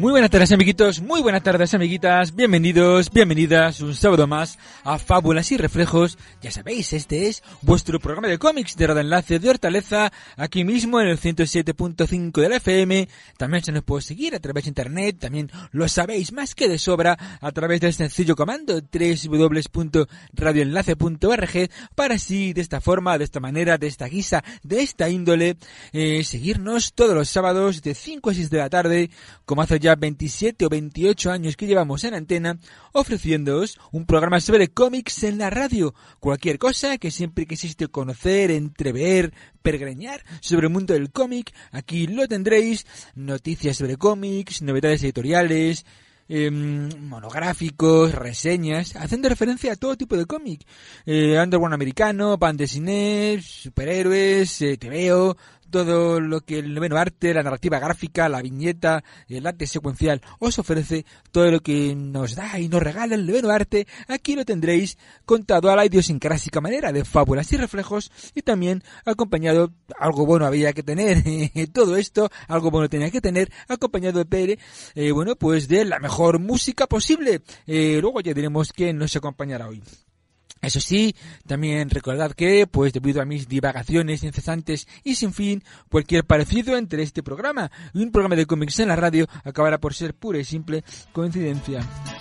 Muy buenas tardes, amiguitos, muy buenas tardes, amiguitas, bienvenidos, bienvenidas un sábado más a Fábulas y Reflejos. Ya sabéis, este es vuestro programa de cómics de Radio Enlace de Hortaleza, aquí mismo en el 107.5 de la FM. También se nos puede seguir a través de internet, también lo sabéis más que de sobra, a través del sencillo comando www.radioenlace.org, para así, de esta forma, de esta manera, de esta guisa, de esta índole, seguirnos todos los sábados de 5 a 6 de la tarde, como hace ya 27 o 28 años que llevamos en antena, ofreciéndoos un programa sobre cómics en la radio. Cualquier cosa que siempre quisiste conocer, entrever, peregrinar sobre el mundo del cómic, aquí lo tendréis. Noticias sobre cómics, novedades editoriales, monográficos, reseñas, haciendo referencia a todo tipo de cómic, underground americano, band dessinée, superhéroes, TVO, todo lo que el noveno arte, la narrativa gráfica, la viñeta, el arte secuencial os ofrece, todo lo que nos da y nos regala el noveno arte, aquí lo tendréis contado a la idiosincrásica manera de Fábulas y Reflejos, y también acompañado, algo bueno había que tener, todo esto, algo bueno tenía que tener, acompañado de pues de la mejor música posible. Luego ya diremos quién nos acompañará hoy. Eso sí, también recordad que, pues debido a mis divagaciones incesantes y sin fin, cualquier parecido entre este programa y un programa de cómics en la radio acabará por ser pura y simple coincidencia.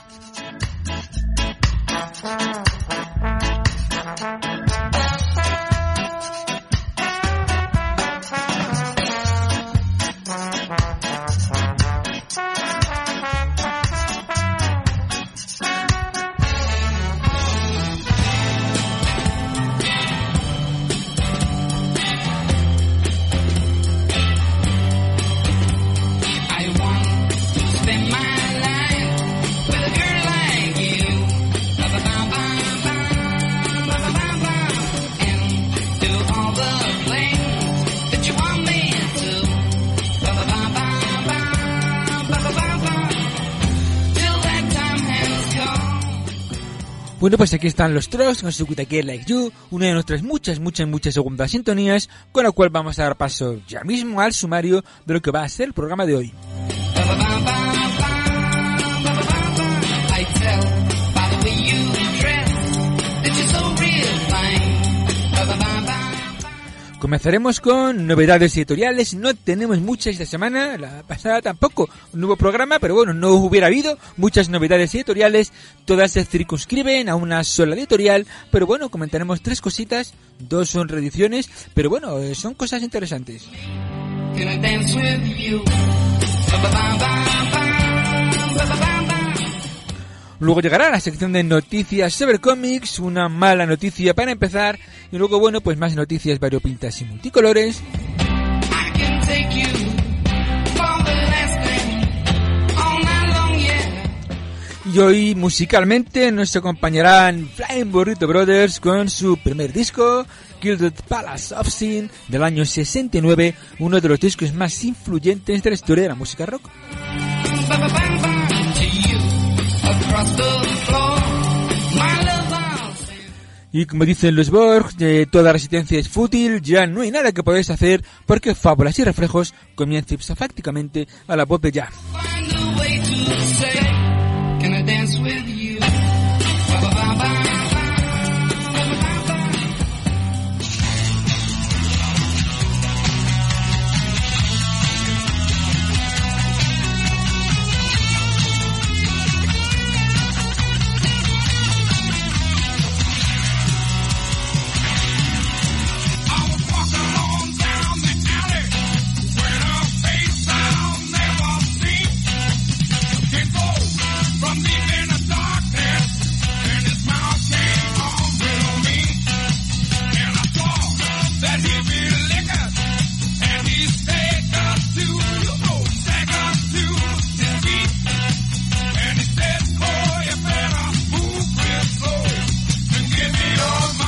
Bueno, pues aquí están los Trolls con su Kutake Like You, una de nuestras muchas segundas sintonías, con la cual vamos a dar paso ya mismo al sumario de lo que va a ser el programa de hoy. Comenzaremos con novedades editoriales. No tenemos muchas esta semana, la pasada tampoco, un nuevo programa, pero bueno, no hubiera habido muchas novedades editoriales, todas se circunscriben a una sola editorial, pero bueno, comentaremos 3 cositas, 2 son reediciones, pero bueno, son cosas interesantes. Luego llegará la sección de noticias sobre cómics, una mala noticia para empezar, y luego, bueno, pues más noticias variopintas y multicolores. Y hoy, musicalmente, nos acompañarán Flying Burrito Brothers con su primer disco, Gilded Palace of Sin, del año 69, uno de los discos más influyentes de la historia de la música rock. Y como dicen los Borg, toda resistencia es fútil, ya no hay nada que podáis hacer, porque Fábulas y Reflejos comienza ipsofácticamente a la voz de ya.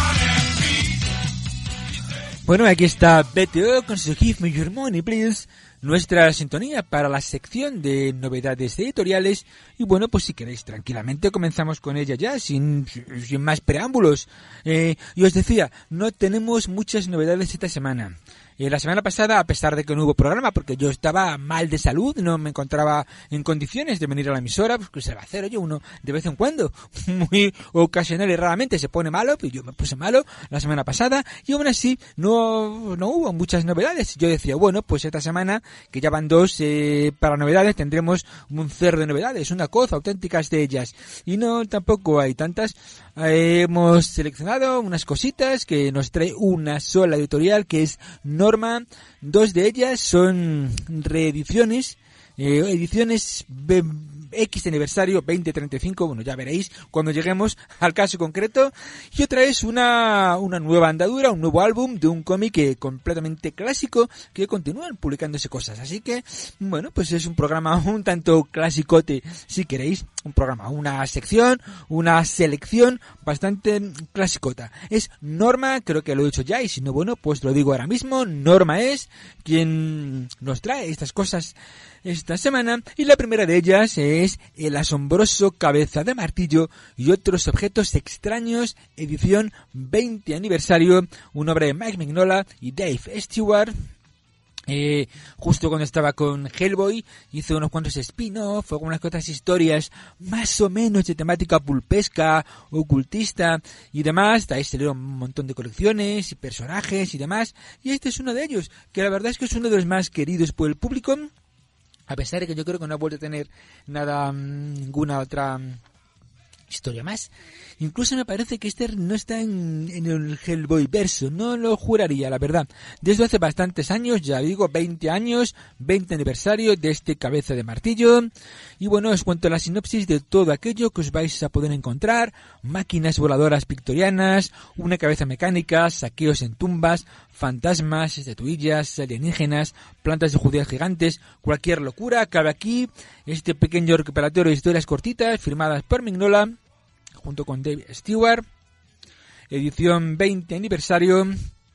Bueno, aquí está BTO con su Give Me Your Money Please, nuestra sintonía para la sección de novedades editoriales. Y bueno, pues si queréis tranquilamente comenzamos con ella ya, sin más preámbulos. Y os decía, no tenemos muchas novedades esta semana. La semana pasada, a pesar de que no hubo programa, porque yo estaba mal de salud, no me encontraba en condiciones de venir a la emisora, pues que se va a hacer, oye, uno de vez en cuando, muy ocasional y raramente se pone malo, pues yo me puse malo la semana pasada, y aún así no hubo muchas novedades. Yo decía, bueno, pues esta semana, que ya van 2 para novedades, tendremos un cerro de novedades, una cosa auténticas de ellas, y no, tampoco hay tantas. Hemos seleccionado unas cositas que nos trae una sola editorial, que es Norma. 2 de ellas son reediciones, ediciones X aniversario 2035, bueno, ya veréis cuando lleguemos al caso concreto. Y otra es una nueva andadura, un nuevo álbum de un cómic completamente clásico, que continúan publicándose cosas. Así que, bueno, pues es un programa un tanto clasicote, si queréis. Un programa, una sección, una selección bastante clasicota. Es Norma, creo que lo he dicho ya, y si no, bueno, pues lo digo ahora mismo. Norma es quien nos trae estas cosas esta semana, y la primera de ellas es El asombroso cabeza de martillo y otros objetos extraños, edición 20 aniversario, una obra de Mike Mignola y Dave Stewart. Justo cuando estaba con Hellboy, hizo unos cuantos spin-off, algunas otras historias más o menos de temática pulpesca, ocultista y demás. De ahí salieron un montón de colecciones y personajes y demás, y este es uno de ellos, que la verdad es que es uno de los más queridos por el público, a pesar de que yo creo que no ha vuelto a tener ninguna otra historia más. Incluso me parece que este no está en el Hellboy verso, no lo juraría, la verdad. Desde hace bastantes años, ya digo, 20 años, 20 aniversario de este cabeza de martillo. Y bueno, os cuento la sinopsis de todo aquello que os vais a poder encontrar: máquinas voladoras victorianas, una cabeza mecánica, saqueos en tumbas, fantasmas, estatuillas, alienígenas, plantas de judías gigantes, cualquier locura cabe aquí. Este pequeño recuperatorio de historias cortitas firmadas por Mignola junto con Dave Stewart, edición 20 aniversario,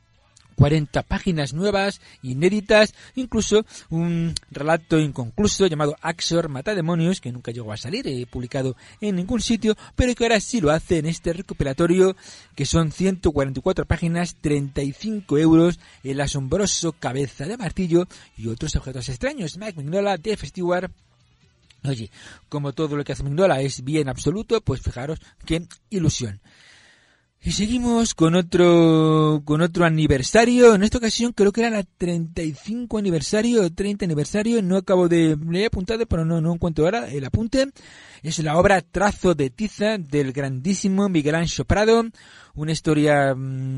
40 páginas nuevas, inéditas, incluso un relato inconcluso llamado Axor Matademonios, que nunca llegó a salir, publicado en ningún sitio, pero que ahora sí lo hace en este recuperatorio, que son 144 páginas, 35 euros, El asombroso cabeza de martillo y otros objetos extraños. Mike Mignola, Dave Stewart. Oye, como todo lo que hace Mignola es bien absoluto, pues fijaros qué ilusión. Y seguimos con otro aniversario. En esta ocasión creo que era la 35 aniversario o 30 aniversario. No acabo de... Le he apuntado, pero no encuentro ahora el apunte. Es la obra Trazo de tiza del grandísimo Miguel Anxo Prado. Una historia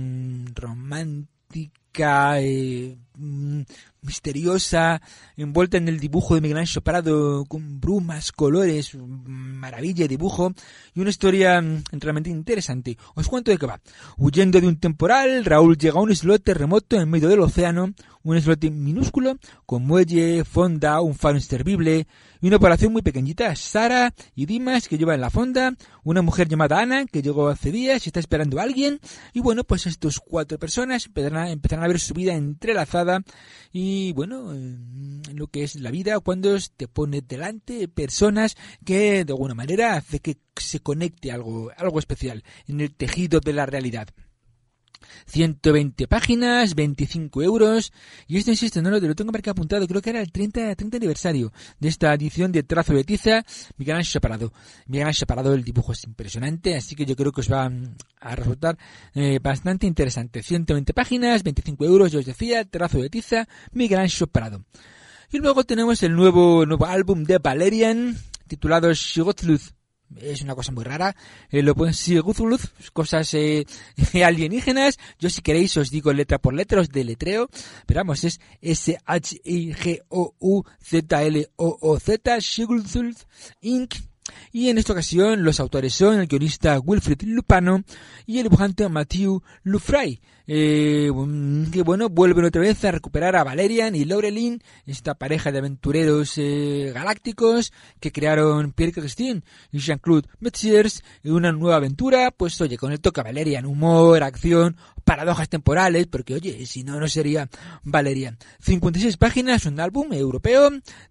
romántica, misteriosa, envuelta en el dibujo de Miguel Anxo Prado, con brumas, colores, maravilla de dibujo, y una historia realmente interesante. Os cuento de qué va. Huyendo de un temporal, Raúl llega a un islote remoto en medio del océano, un islote minúsculo, con muelle, fonda, un faro inservible, y una población muy pequeñita: Sara y Dimas, que llevan la fonda, una mujer llamada Ana, que llegó hace días y está esperando a alguien, y bueno, pues estos 4 personas empezarán a ver su vida entrelazada, y bueno, lo que es la vida cuando te pone delante personas que de alguna manera hace que se conecte algo especial en el tejido de la realidad. 120 páginas, 25 euros, y esto, insisto, no lo tengo marcado apuntado, creo que era el 30 aniversario de esta edición de Trazo de tiza, Miguel Anxo Prado. Miguel Anxo Prado, el dibujo es impresionante, así que yo creo que os va a resultar bastante interesante. 120 páginas, 25 euros, yo os decía, Trazo de tiza, Miguel Anxo Prado. Y luego tenemos el nuevo álbum de Valerian, titulado Shigothluz. Es una cosa muy rara, lo pueden decir cosas alienígenas. Yo, si queréis, os digo letra por letra, os deletreo, pero vamos, es SHIGOUZLOOZ, Shigulzulz Inc. Y en esta ocasión los autores son el guionista Wilfrid Lupano y el dibujante Mathieu Lufray, que bueno, vuelven otra vez a recuperar a Valerian y Laureline, esta pareja de aventureros galácticos que crearon Pierre Christine y Jean-Claude Metziers en una nueva aventura, pues oye, con el toque a Valerian, humor, acción, paradojas temporales, porque oye, si no, no sería Valerian. 56 páginas, un álbum europeo,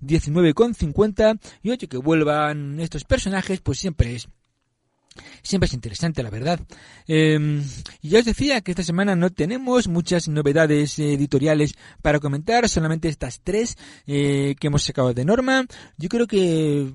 19,50, y oye, que vuelvan estos personajes, pues siempre es interesante, la verdad. Y ya os decía que esta semana no tenemos muchas novedades editoriales para comentar, solamente estas tres que hemos sacado de Norma. Yo creo que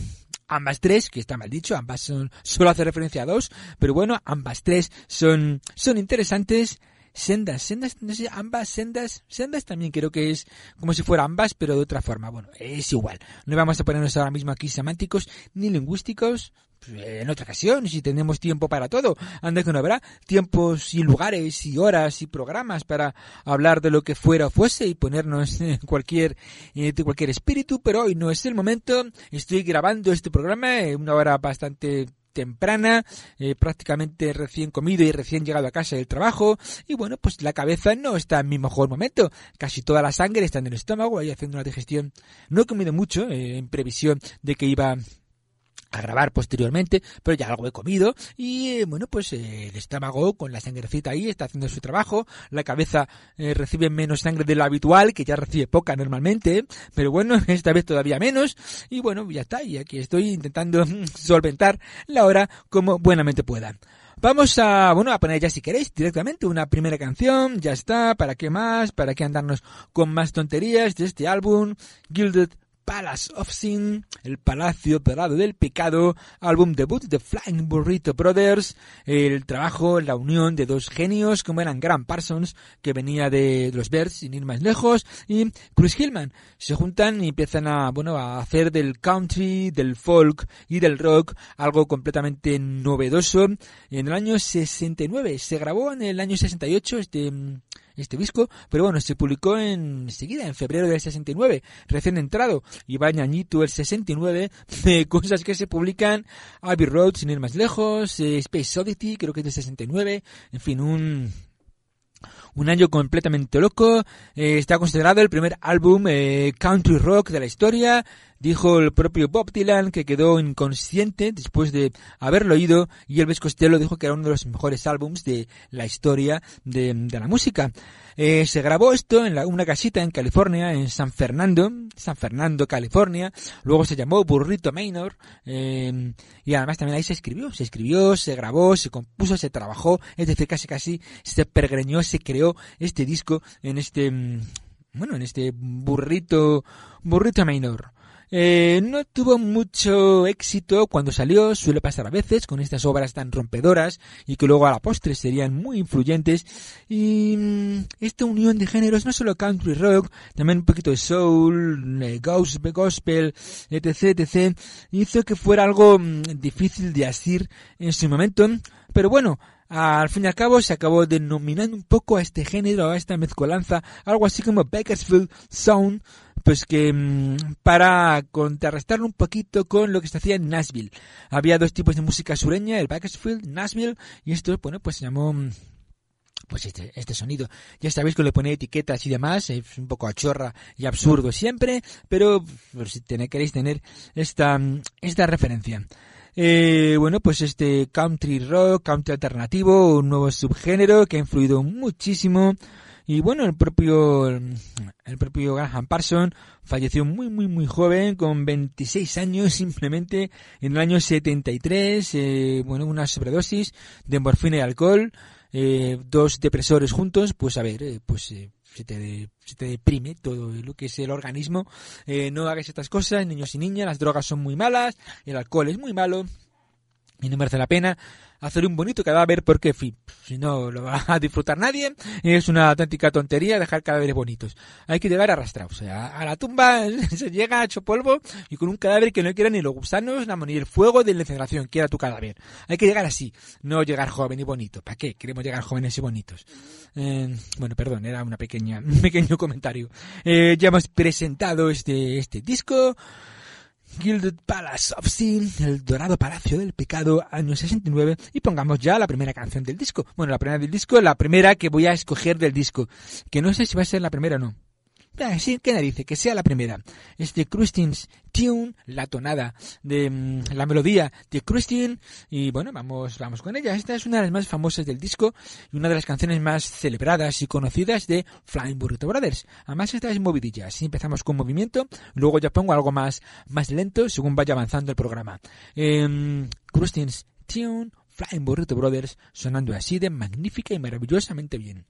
ambas tres, que está mal dicho, ambas solo hace referencia a dos, pero bueno, ambas tres son interesantes. Sendas, no sé, ambas sendas también creo que es como si fuera ambas, pero de otra forma. Bueno, es igual. No vamos a ponernos ahora mismo aquí semánticos ni lingüísticos. En otra ocasión, si tenemos tiempo para todo, anda que no habrá tiempos y lugares y horas y programas para hablar de lo que fuera o fuese y ponernos de cualquier espíritu, pero hoy no es el momento. Estoy grabando este programa en una hora bastante temprana, prácticamente recién comido y recién llegado a casa del trabajo, y bueno, pues la cabeza no está en mi mejor momento, casi toda la sangre está en el estómago, ahí haciendo una digestión. No he comido mucho, en previsión de que iba a grabar posteriormente, pero ya algo he comido y bueno, pues el estómago con la sangrecita ahí está haciendo su trabajo, la cabeza recibe menos sangre de lo habitual, que ya recibe poca normalmente, pero bueno, esta vez todavía menos, y bueno, ya está, y aquí estoy intentando solventar la hora como buenamente pueda. Vamos a poner ya, si queréis, directamente una primera canción, ya está, ¿para qué más? ¿Para qué andarnos con más tonterías de este álbum? Gilded Palace of Sin, el Palacio Dorado del Pecado, álbum debut de Flying Burrito Brothers, el trabajo, la unión de dos genios como eran Graham Parsons, que venía de los Bears sin ir más lejos, y Chris Hillman. Se juntan y empiezan a hacer del country, del folk y del rock algo completamente novedoso. En el año 69, se grabó en el año 68 este disco, pero bueno, se publicó enseguida, en febrero del 69, recién entrado, y va añadito el 69, de cosas que se publican: Abbey Road, sin ir más lejos, Space Oddity, creo que es del 69, en fin, un año completamente loco. Está considerado el primer álbum country rock de la historia. Dijo el propio Bob Dylan que quedó inconsciente después de haberlo oído, y Elvis Costello dijo que era uno de los mejores álbums de la historia de la música. Se grabó esto en una casita en California, en San Fernando, California. Luego se llamó Burrito Manor, y además también ahí se escribió, se grabó, se compuso, se trabajó, es decir, casi se pergreñó, se creó este disco en este Burrito Manor. No tuvo mucho éxito cuando salió, suele pasar a veces con estas obras tan rompedoras y que luego a la postre serían muy influyentes. Y esta unión de géneros, no solo country rock, también un poquito de soul, gospel, etc., hizo que fuera algo difícil de asir en su momento, pero bueno, al fin y al cabo se acabó denominando un poco a este género, a esta mezcolanza, algo así como Bakersfield Sound, pues que para contrarrestarlo un poquito con lo que se hacía en Nashville. Había dos tipos de música sureña, el Bakersfield, Nashville, y esto, bueno, pues se llamó pues este sonido. Ya sabéis que le pone etiquetas y demás, es un poco achorra y absurdo siempre, pero si queréis tener esta referencia. Bueno, pues este country rock, country alternativo, un nuevo subgénero que ha influido muchísimo. Y bueno, el propio Graham Parsons falleció muy joven, con 26 años simplemente, en el año 73, una sobredosis de morfina y alcohol, dos depresores juntos, pues a ver, se te deprime todo lo que es el organismo. No hagáis estas cosas, niños y niñas, las drogas son muy malas, el alcohol es muy malo, y no merece la pena hacer un bonito cadáver porque, en fin, si no lo va a disfrutar nadie, es una auténtica tontería dejar cadáveres bonitos. Hay que llegar arrastrados, o sea, a la tumba se llega hecho polvo y con un cadáver que no quiera ni los gusanos ni el fuego de la incineración, quiera tu cadáver. Hay que llegar así, no llegar joven y bonito. ¿Para qué? Queremos llegar jóvenes y bonitos. Bueno, perdón, era un pequeño comentario. Ya hemos presentado este disco. Gilded Palace of Sin, el dorado palacio del pecado, año 69, y pongamos ya la primera canción del disco. Bueno, la primera del disco, la primera que voy a escoger del disco, que no sé si va a ser la primera o no. Sí, ¿qué narices? Que sea la primera. Es de Christine's Tune, la tonada de la melodía de Christine. Y bueno, vamos con ella. Esta es una de las más famosas del disco y una de las canciones más celebradas y conocidas de Flying Burrito Brothers. Además, esta es movidilla. Si empezamos con movimiento, luego ya pongo algo más lento según vaya avanzando el programa. Christine's Tune, Flying Burrito Brothers, sonando así de magnífica y maravillosamente bien.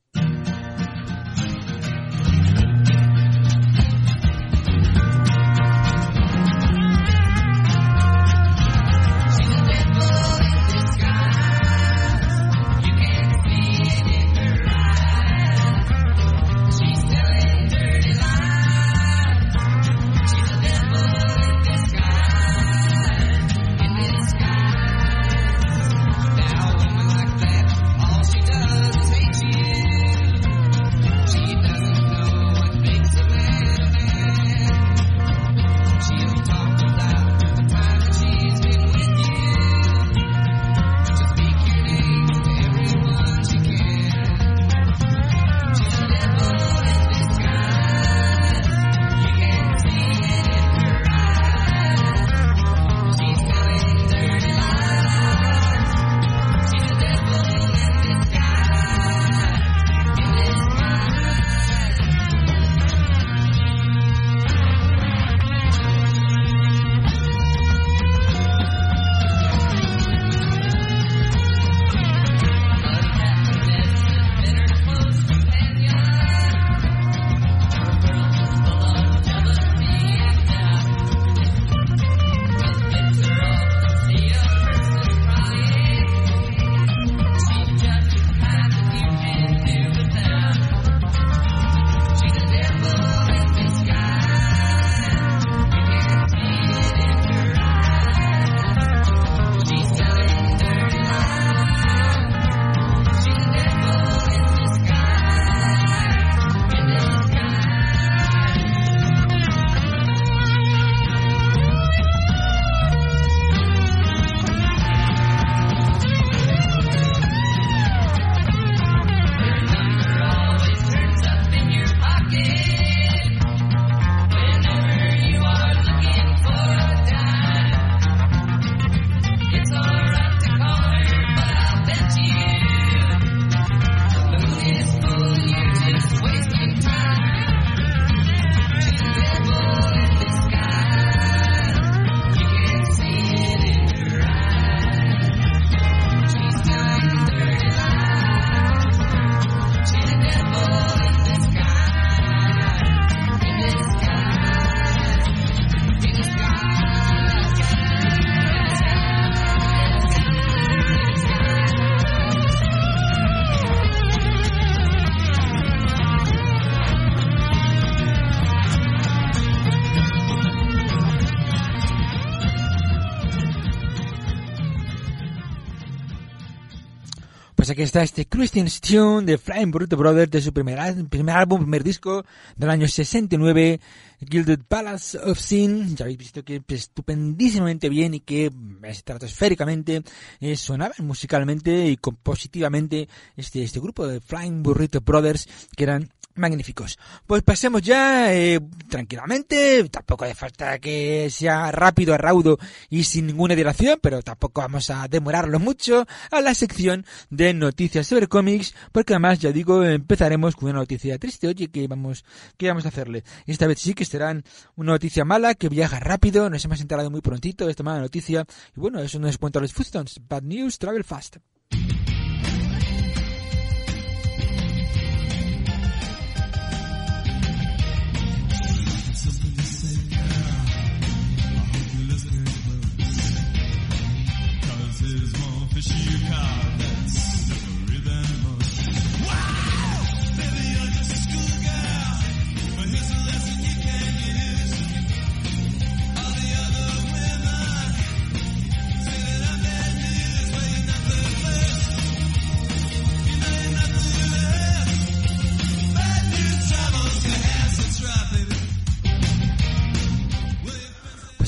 Pues aquí está este Christine's Tune de Flying Burrito Brothers, de su primer álbum, primer disco del año 69, Gilded Palace of Sin. Ya habéis visto que estupendísimamente bien y que estratosféricamente sonaban musicalmente y compositivamente este grupo de Flying Burrito Brothers, que eran magníficos. Pues pasemos ya tranquilamente, tampoco hace falta que sea rápido, raudo y sin ninguna dilación, pero tampoco vamos a demorarlo mucho, a la sección de noticias sobre cómics, porque además, ya digo, empezaremos con una noticia triste. Oye, ¿qué vamos a hacerle? Esta vez sí que será una noticia mala, que viaja rápido, nos hemos enterado muy prontito de esta mala noticia, y bueno, eso nos cuenta los Footstones. Bad news, travel fast.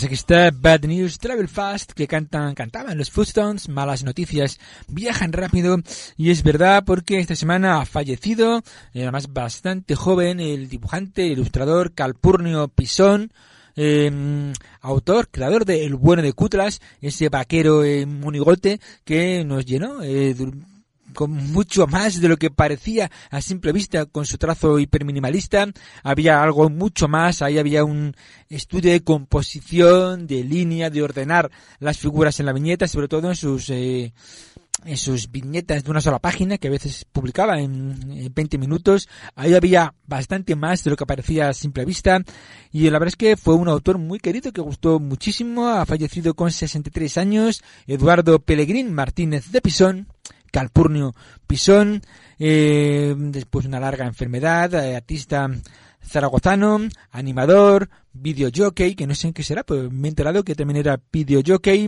Pues aquí está Bad News Travel Fast, que cantaban los Footstones, malas noticias viajan rápido, y es verdad porque esta semana ha fallecido, además bastante joven, el dibujante, ilustrador Calpurnio Pisón, autor, creador de El bueno de Cutlass, ese vaquero monigote que nos llenó con mucho más de lo que parecía a simple vista con su trazo hiperminimalista. Había algo mucho más, ahí había un estudio de composición, de línea, de ordenar las figuras en la viñeta, sobre todo en sus viñetas de una sola página, que a veces publicaba en 20 minutos. Ahí había bastante más de lo que parecía a simple vista, y la verdad es que fue un autor muy querido que gustó muchísimo. Ha fallecido con 63 años, Eduardo Pellegrín Martínez de Pisón, Calpurnio Pisón, después de una larga enfermedad, artista zaragozano, animador, videojockey, que no sé en qué será, pero me he enterado que también era videojockey.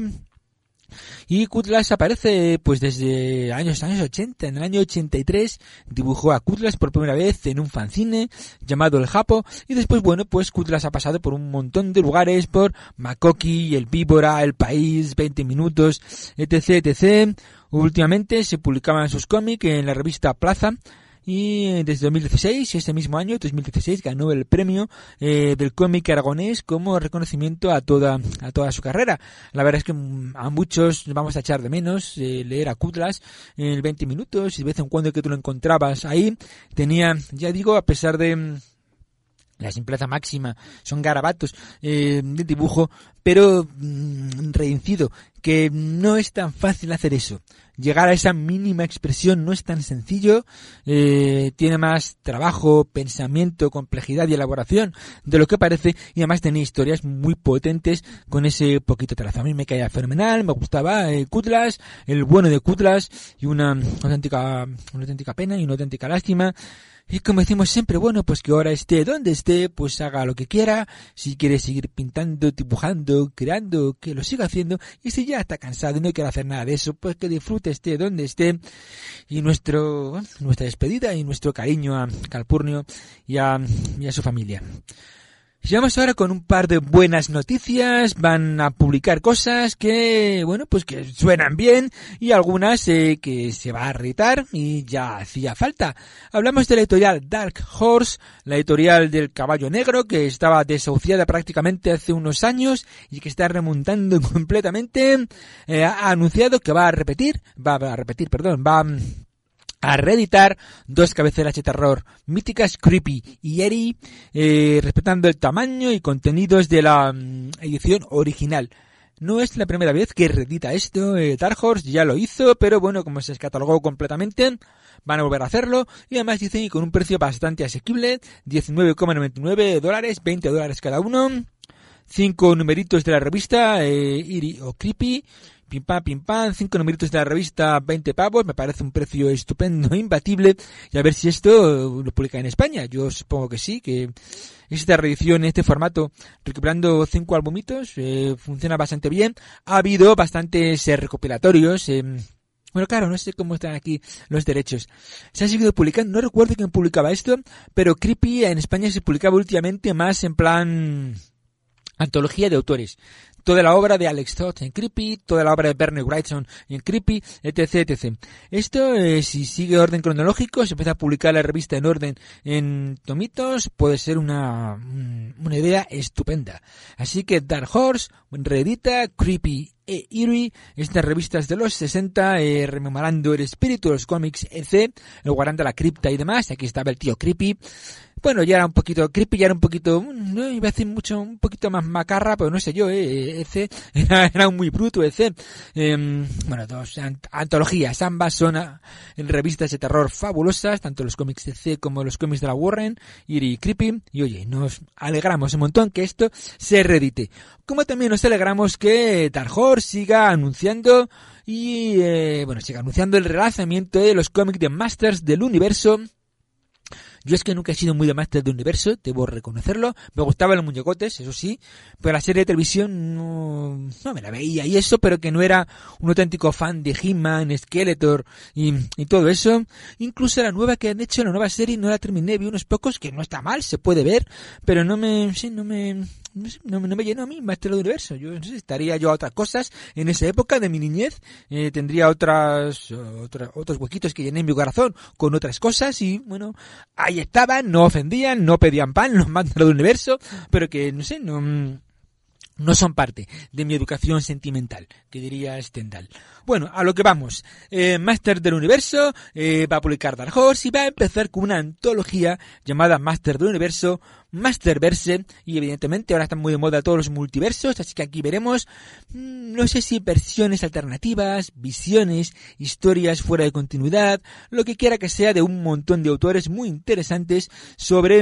Y Cutlass aparece pues desde años 80. En el año 83 dibujó a Cutlass por primera vez en un fanzine llamado El Japo, y después, bueno, pues Cutlass ha pasado por un montón de lugares, por Makoki, El Víbora, El País, 20 Minutos, etc, etc. Últimamente se publicaban sus cómics en la revista Plaza, y desde 2016, ese mismo año, 2016, ganó el premio del cómic aragonés como reconocimiento a toda su carrera. La verdad es que a muchos vamos a echar de menos leer a Cutlass en 20 minutos, y de vez en cuando que tú lo encontrabas ahí, tenía, ya digo, a pesar de la simpleza máxima, son garabatos de dibujo, pero reincido que no es tan fácil hacer eso. Llegar a esa mínima expresión no es tan sencillo, tiene más trabajo, pensamiento, complejidad y elaboración de lo que parece, y además tenía historias muy potentes con ese poquito trazo. A mí me caía fenomenal, me gustaba Cutlass, el bueno de Cutlass, y una auténtica pena y una auténtica lástima. Y como decimos siempre, bueno, pues que ahora esté donde esté, pues haga lo que quiera. Si quiere seguir pintando, dibujando, creando, que lo siga haciendo. Y si ya está cansado y no quiere hacer nada de eso, pues que disfrute, esté donde esté. Y nuestra despedida y nuestro cariño a Calpurnio y a su familia. Y vamos ahora con un par de buenas noticias. Van a publicar cosas que, bueno, pues que suenan bien, y algunas que se va a reeditar y ya hacía falta. Hablamos de la editorial Dark Horse, la editorial del Caballo Negro, que estaba desahuciada prácticamente hace unos años y que está remontando completamente. Ha anunciado que va a reeditar dos cabeceras de terror míticas, Creepy y Eerie, respetando el tamaño y contenidos de la edición original. No es la primera vez que reedita esto. Dark Horse ya lo hizo, pero bueno, como se descatalogó completamente, van a volver a hacerlo, y además dicen que con un precio bastante asequible, $19,99, $20 cada uno, 5 numeritos de la revista Eerie o Creepy, pim pam, 5 numeritos de la revista, 20 pavos, me parece un precio estupendo, imbatible, y a ver si esto lo publica en España. Yo supongo que sí, que esta reedición en este formato, recuperando 5 albumitos, funciona bastante bien. Ha habido bastantes recopilatorios, bueno, claro, no sé cómo están aquí los derechos. Se ha seguido publicando, no recuerdo quién publicaba esto, pero Creepy en España se publicaba últimamente más en plan antología de autores. Toda la obra de Alex Todd en Creepy, toda la obra de Bernie Wrightson en Creepy, etc, etc. Esto, si sigue orden cronológico, se empieza a publicar la revista en orden en tomitos, puede ser una idea estupenda. Así que Dark Horse reedita Creepy e Eerie, estas revistas de los 60, rememorando el espíritu de los cómics, el guardando la cripta y demás. Aquí estaba el tío Creepy. Bueno, ya era un poquito creepy, ya era un poquito, no iba a decir mucho, un poquito más macarra, pero no sé yo, era muy bruto, bueno, dos antologías, ambas son revistas de terror fabulosas, tanto los cómics de como los cómics de la Warren, Eerie y Creepy, y oye, nos alegramos un montón que esto se reedite. Como también nos alegramos que Dark Horse siga anunciando siga anunciando el relanzamiento de los cómics de Masters del Universo. Yo es que nunca he sido muy de Masters del Universo, debo reconocerlo. Me gustaban los muñecotes, eso sí, pero la serie de televisión no me la veía y eso, pero que no era un auténtico fan de He-Man, Skeletor y todo eso. Incluso la nueva que han hecho, la nueva serie, no la terminé, vi unos pocos que no está mal, se puede ver, pero no me no sé, no me llenó a mí Master del Universo. Yo no sé, estaría yo a otras cosas en esa época de mi niñez, tendría otros huequitos que llené en mi corazón con otras cosas y bueno, ahí estaban, no ofendían, no pedían pan los Master del Universo, pero que no sé, no son parte de mi educación sentimental, que diría Stendhal. Bueno, a lo que vamos. Master del Universo va a publicar Dark Horse y va a empezar con una antología llamada Master del Universo, Masterverse, y evidentemente ahora están muy de moda todos los multiversos, así que aquí veremos, no sé si versiones alternativas, visiones, historias fuera de continuidad, lo que quiera que sea de un montón de autores muy interesantes sobre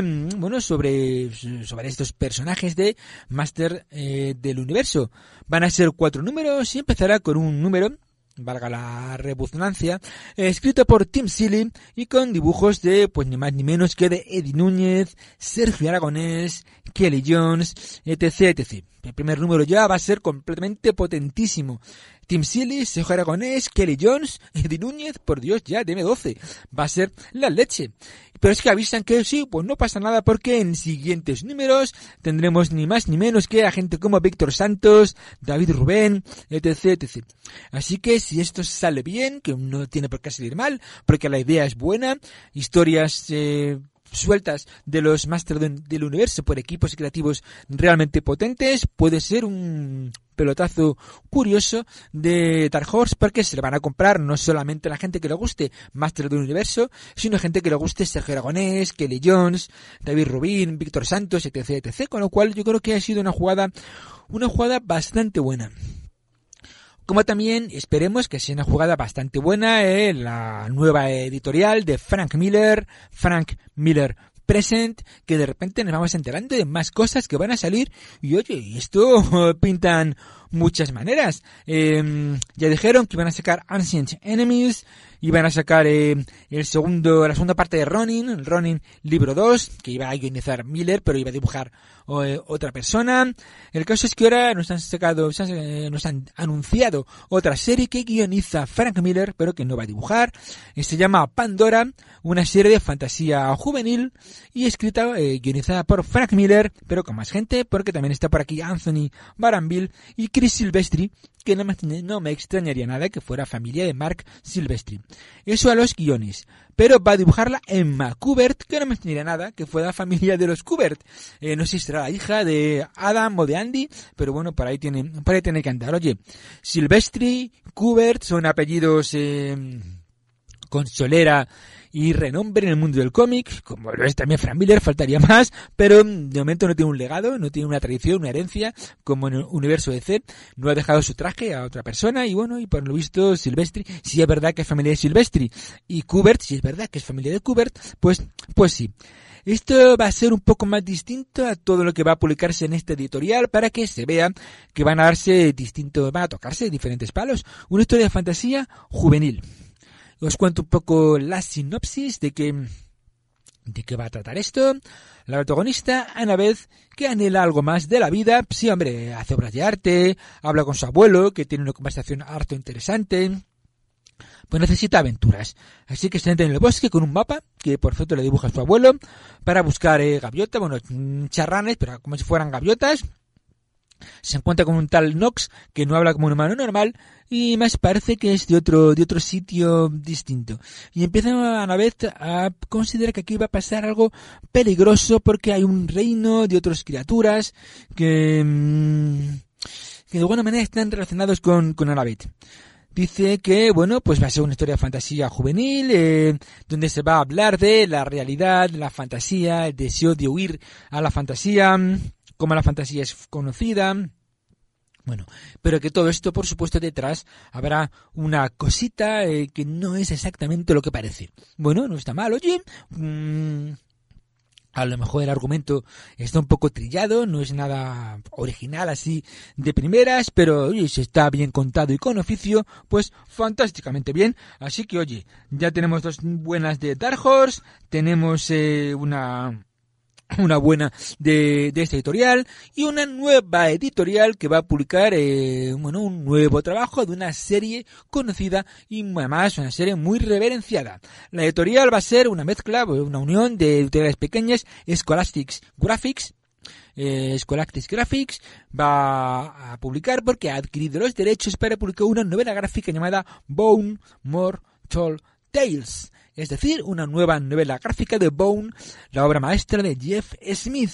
estos personajes de Master del Universo. Van a ser 4 números y empezará con un número, valga la redundancia, escrito por Tim Seeley y con dibujos de, pues ni más ni menos que de Eddie Núñez, Sergio Aragonés, Kelly Jones, etc. El primer número ya va a ser completamente potentísimo. Tim Seeley, Sergio Aragonés, Kelly Jones, Eddie Núñez, por Dios, ya deme 12. Va a ser la leche. Pero es que avisan que sí, pues no pasa nada porque en siguientes números tendremos ni más ni menos que a gente como Víctor Santos, David Rubén, etc. Así que si esto sale bien, que no tiene por qué salir mal, porque la idea es buena, historias sueltas de los Masters del Universo por equipos creativos realmente potentes, puede ser un pelotazo curioso de Dark Horse, porque se le van a comprar no solamente a la gente que le guste Masters del Universo, sino a gente que le guste Sergio Aragonés, Kelly Jones, David Rubin, Víctor Santos, etc. Con lo cual yo creo que ha sido una jugada bastante buena. Como también esperemos que sea una jugada bastante buena la nueva editorial de Frank Miller Present, que de repente nos vamos enterando de más cosas que van a salir y oye, esto pintan muchas maneras. Ya dijeron que iban a sacar Ancient Enemies, iban a sacar la segunda parte de Ronin libro 2, que iba a guionizar Miller, pero iba a dibujar otra persona. El caso es que ahora nos han anunciado otra serie que guioniza Frank Miller, pero que no va a dibujar. Se llama Pandora, una serie de fantasía juvenil y escrita, guionizada por Frank Miller, pero con más gente, porque también está por aquí Anthony Baranville y Chris Silvestri, que no me extrañaría nada que fuera familia de Mark Silvestri. Eso a los guiones. Pero va a dibujarla Emma Kubert, que no me extrañaría nada que fuera familia de los Kubert. No sé si será la hija de Adam o de Andy, pero bueno, por ahí tiene que andar. Oye, Silvestri, Kubert son apellidos con solera y renombre en el mundo del cómic, como lo es también Frank Miller, faltaría más, pero de momento no tiene un legado, no tiene una tradición, una herencia, como en el universo DC, no ha dejado su traje a otra persona, y bueno, y por lo visto Silvestri, si es verdad que es familia de Silvestri, y Kubert, si es verdad que es familia de Kubert, pues sí. Esto va a ser un poco más distinto a todo lo que va a publicarse en este editorial para que se vea que van a tocarse diferentes palos. Una historia de fantasía juvenil. Os cuento un poco la sinopsis de qué va a tratar esto. La protagonista, Annabeth, que anhela algo más de la vida, sí, hombre, hace obras de arte, habla con su abuelo, que tiene una conversación harto interesante, pues necesita aventuras. Así que se entra en el bosque con un mapa, que por cierto le dibuja a su abuelo, para buscar gaviotas, charranes, pero como si fueran gaviotas. Se encuentra con un tal Nox que no habla como un humano normal y más parece que es de otro sitio distinto. Y empieza a la vez a considerar que aquí va a pasar algo peligroso porque hay un reino de otras criaturas que de alguna manera están relacionados con Annabeth. Dice que, bueno, pues va a ser una historia de fantasía juvenil, donde se va a hablar de la realidad, la fantasía, el deseo de huir a la fantasía, cómo la fantasía es conocida. Bueno, pero que todo esto, por supuesto, detrás habrá una cosita que no es exactamente lo que parece. Bueno, no está mal, oye. A lo mejor el argumento está un poco trillado, no es nada original así de primeras, pero oye, si está bien contado y con oficio, pues fantásticamente bien. Así que oye, ya tenemos dos buenas de Dark Horse, tenemos una buena de esta editorial y una nueva editorial que va a publicar un nuevo trabajo de una serie conocida y además una serie muy reverenciada. La editorial va a ser una mezcla, una unión de editoriales pequeñas, Scholastic Graphics, Scholastic Graphics va a publicar porque ha adquirido los derechos para publicar una novela gráfica llamada Bone Mortal Tales. Es decir, una nueva novela gráfica de Bone, la obra maestra de Jeff Smith.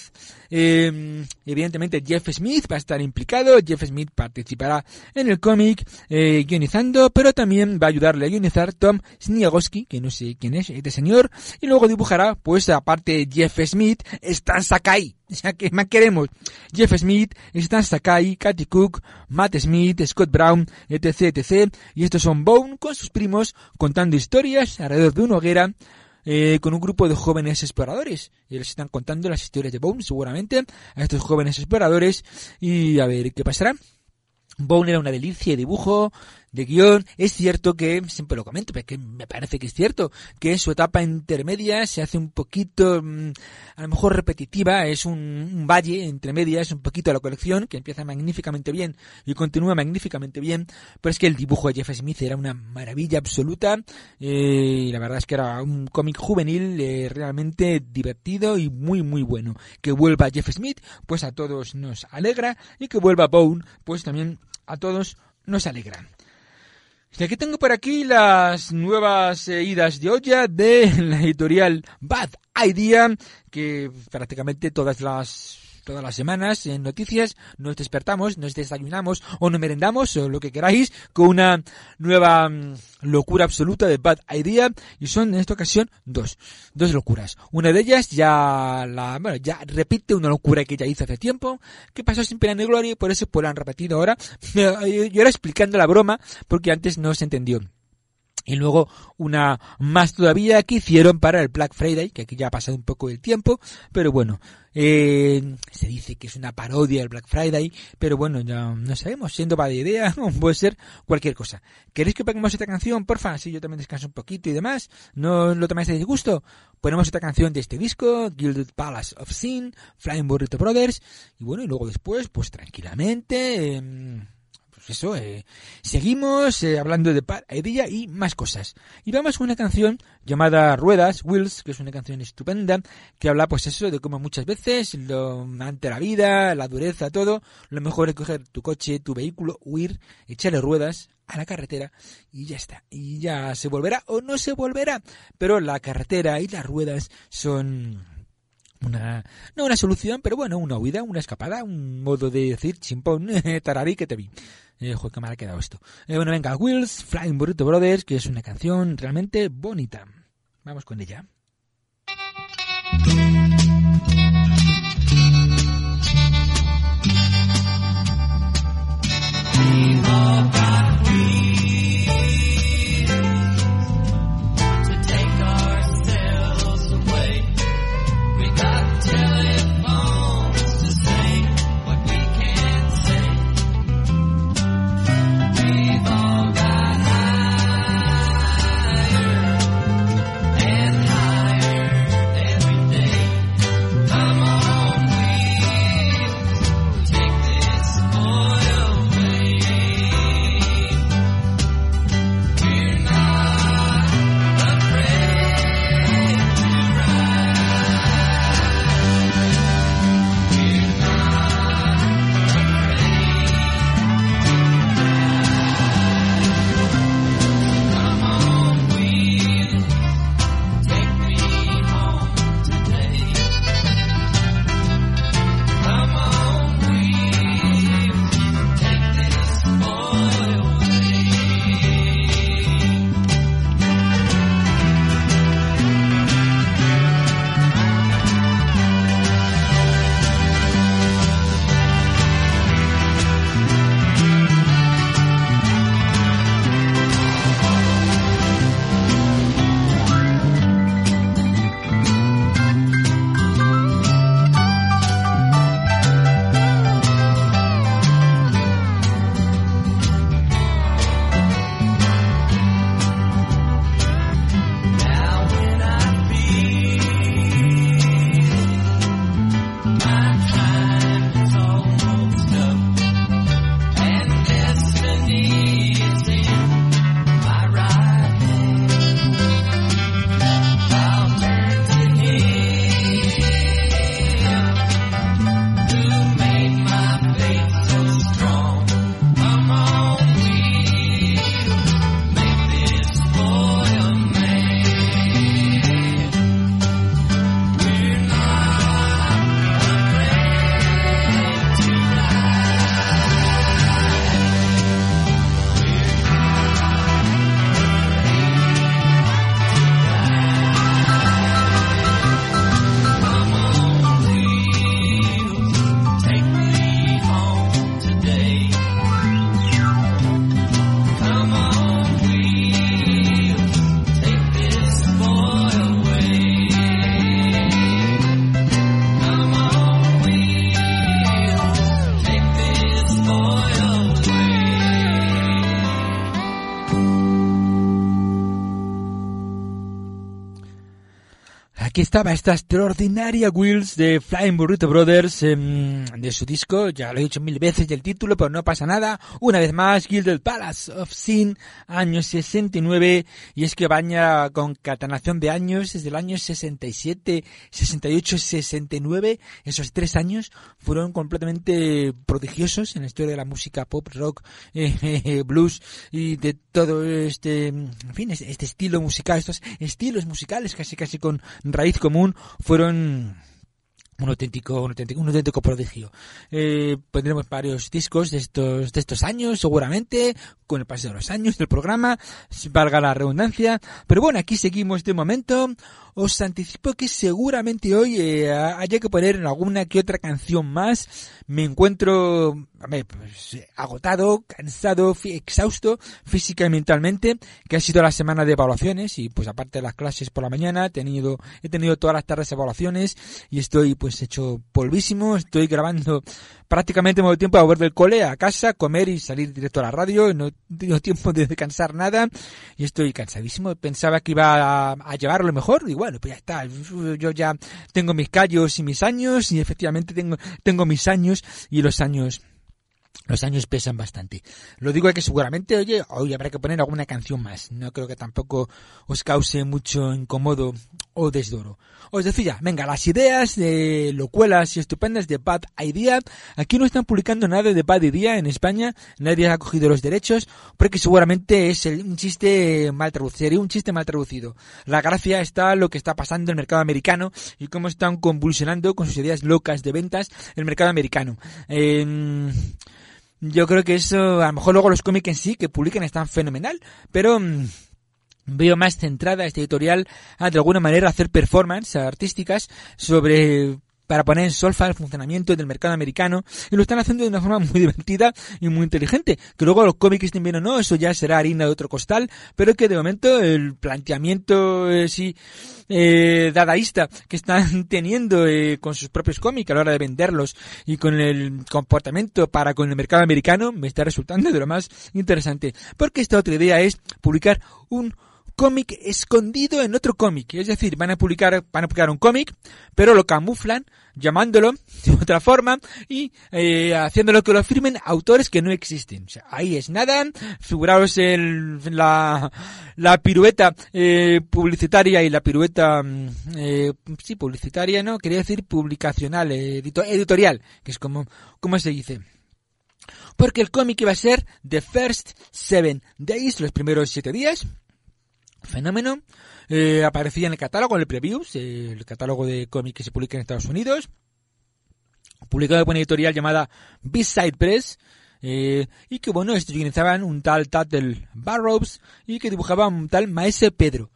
Evidentemente Jeff Smith va a estar implicado, Jeff Smith participará en el cómic guionizando, pero también va a ayudarle a guionizar Tom Sniegowski, que no sé quién es este señor, y luego dibujará, pues aparte de Jeff Smith, Stan Sakai. O sea, ¿qué más queremos? Jeff Smith, Stan Sakai, Katie Cook, Matt Smith, Scott Brown, etc. Y estos son Bone con sus primos contando historias alrededor de una hoguera con un grupo de jóvenes exploradores. Y les están contando las historias de Bone, seguramente, a estos jóvenes exploradores. Y a ver qué pasará. Bone era una delicia de dibujo, de guión. Es cierto que, siempre lo comento, porque me parece que es cierto, que en su etapa intermedia se hace un poquito, a lo mejor repetitiva, es un valle entre medias, un poquito de la colección, que empieza magníficamente bien y continúa magníficamente bien, pero es que el dibujo de Jeff Smith era una maravilla absoluta, y la verdad es que era un cómic juvenil realmente divertido y muy muy bueno. Que vuelva Jeff Smith, pues a todos nos alegra, y que vuelva Bone, pues también a todos nos alegra. Y aquí tengo por aquí las nuevas idas de olla de la editorial Bad Idea, que prácticamente todas las semanas en noticias nos despertamos, nos desayunamos o nos merendamos o lo que queráis con una nueva locura absoluta de Bad Idea, y son en esta ocasión dos locuras. Una de ellas ya repite una locura que ya hizo hace tiempo, que pasó sin pena ni gloria, y por eso pues la han repetido ahora. Yo ahora explicando la broma porque antes no se entendió. Y luego una más todavía que hicieron para el Black Friday, que aquí ya ha pasado un poco el tiempo, pero bueno, se dice que es una parodia del Black Friday, pero bueno, ya no sabemos, siendo Bad Idea, puede ser cualquier cosa. ¿Queréis que pongamos otra canción, porfa? Si yo también descanso un poquito y demás, no lo tomáis de disgusto. Ponemos otra canción de este disco, Gilded Palace of Sin, Flying Burrito Brothers, y bueno, y luego después, pues tranquilamente, eso, seguimos hablando de Bad Idea y más cosas. Y vamos con una canción llamada Ruedas, Wheels, que es una canción estupenda, que habla pues eso de cómo muchas veces, ante la vida, la dureza, todo, lo mejor es coger tu coche, tu vehículo, huir, echarle ruedas a la carretera y ya está. Y ya se volverá o no se volverá, pero la carretera y las ruedas son no una solución, pero bueno, una huida, una escapada, un modo de decir chimpón, tararí que te vi. Joder, qué mal ha quedado esto. Bueno, venga, Wheels, Flying Burrito Brothers, que es una canción realmente bonita. Vamos con ella. Take this boy away. Aquí estaba esta extraordinaria Wheels de Flying Burrito Brothers, de su disco, ya lo he dicho 1000 veces del título, pero no pasa nada. Una vez más, Gilded Palace of Sin, año 69, y es que baña concatenación de años desde el año 67, 68, 69. Esos 3 años fueron completamente prodigiosos en la historia de la música pop, rock, blues y de todo en fin, este estilo musical, estos estilos musicales casi con raíz común, fueron un auténtico prodigio. Pondremos varios discos de estos años, seguramente, con el paso de los años del programa, valga la redundancia. Pero bueno, aquí seguimos de momento. Os anticipo que seguramente hoy haya que poner alguna que otra canción más. Me encuentro agotado, cansado, exhausto física y mentalmente, que ha sido la semana de evaluaciones y pues aparte de las clases por la mañana he tenido todas las tardes evaluaciones y estoy pues hecho polvísimo. Estoy grabando prácticamente todo el tiempo a volver del cole a casa, comer y salir directo a la radio. No he tenido tiempo de descansar nada y estoy cansadísimo. Pensaba que iba a llevarlo mejor y bueno, pues ya está. Yo ya tengo mis callos y mis años y efectivamente tengo mis años y los años pesan bastante. Lo digo que seguramente, hoy habrá que poner alguna canción más. No creo que tampoco os cause mucho incómodo o desdoro. Os decía, venga, las ideas locuelas y estupendas de Bad Idea. Aquí no están publicando nada de Bad Idea en España. Nadie ha cogido los derechos porque seguramente es un chiste mal traducido. La gracia está en lo que está pasando en el mercado americano y cómo están convulsionando con sus ideas locas de ventas el mercado americano. Yo creo que eso, a lo mejor luego los cómics en sí que publican están fenomenal, pero veo más centrada esta editorial a de alguna manera hacer performance artísticas para poner en solfa el funcionamiento del mercado americano y lo están haciendo de una forma muy divertida y muy inteligente. Que luego los cómics estén bien o no, eso ya será harina de otro costal, pero que de momento el planteamiento dadaísta que están teniendo con sus propios cómics a la hora de venderlos y con el comportamiento con el mercado americano me está resultando de lo más interesante. Porque esta otra idea es publicar un cómic escondido en otro cómic, es decir, van a publicar un cómic, pero lo camuflan llamándolo de otra forma y haciéndolo que lo firmen autores que no existen. O sea, ahí es nada. Figuraos la pirueta publicitaria y la pirueta publicitaria, no, quería decir publicacional, editorial, que es como se dice. Porque el cómic iba a ser The First 7 Days, los primeros 7 días. Fenómeno. Aparecía en el catálogo, en el Previews, el catálogo de cómics que se publica en Estados Unidos, publicado por una editorial llamada B-Side Press, y que bueno, guionizaban un tal Tuttle Barrows y que dibujaba un tal Maese Pedro.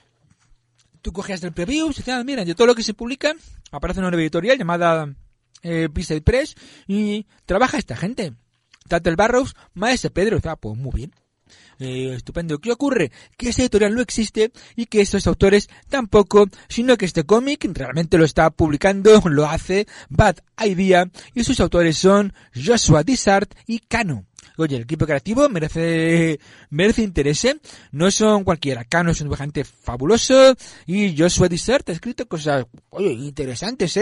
Tú cogías el Previews y decías, mira, de todo lo que se publica aparece una nueva editorial llamada B-Side Press y trabaja esta gente, Tuttle Barrows, Maese Pedro. O sea, pues muy bien. Estupendo. ¿Qué ocurre? Que esa editorial no existe y que estos autores tampoco, sino que este cómic realmente lo está publicando, lo hace Bad Idea y sus autores son Joshua Dysart y Kano. Oye, el equipo creativo merece interés, no son cualquiera. Kano es un dibujante fabuloso y Joshua Dysart ha escrito cosas, interesantes,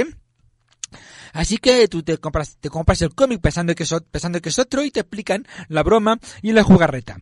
Así que tú te compras el cómic pensando que es otro y te explican la broma y la jugarreta.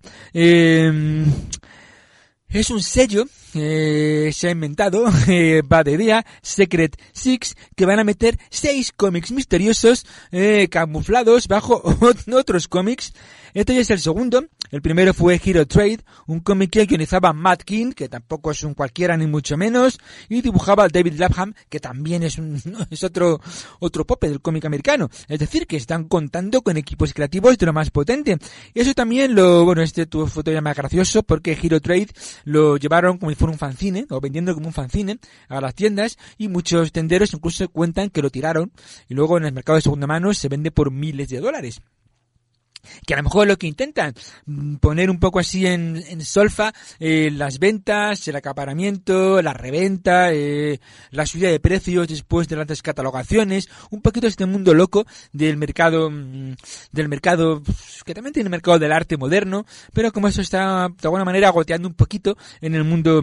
Es un sello, se ha inventado, Bad Idea, Secret Six, que van a meter 6 cómics misteriosos, camuflados bajo otros cómics. Este ya es el segundo. El primero fue Hero Trade, un cómic que guionizaba Matt King, que tampoco es un cualquiera ni mucho menos, y dibujaba David Lapham, que también es otro pope del cómic americano. Es decir, que están contando con equipos creativos de lo más potente. Y eso también este tuvo fotograma más gracioso, porque Hero Trade lo llevaron como si fuera un fanzine, o vendiendo como un fanzine a las tiendas, y muchos tenderos incluso cuentan que lo tiraron, y luego en el mercado de segunda mano se vende por miles de dólares. Que a lo mejor lo que intentan poner un poco así en solfa las ventas, el acaparamiento, la reventa, la subida de precios después de las descatalogaciones, un poquito este mundo loco del mercado que también tiene el mercado del arte moderno, pero como eso está de alguna manera goteando un poquito en el mundo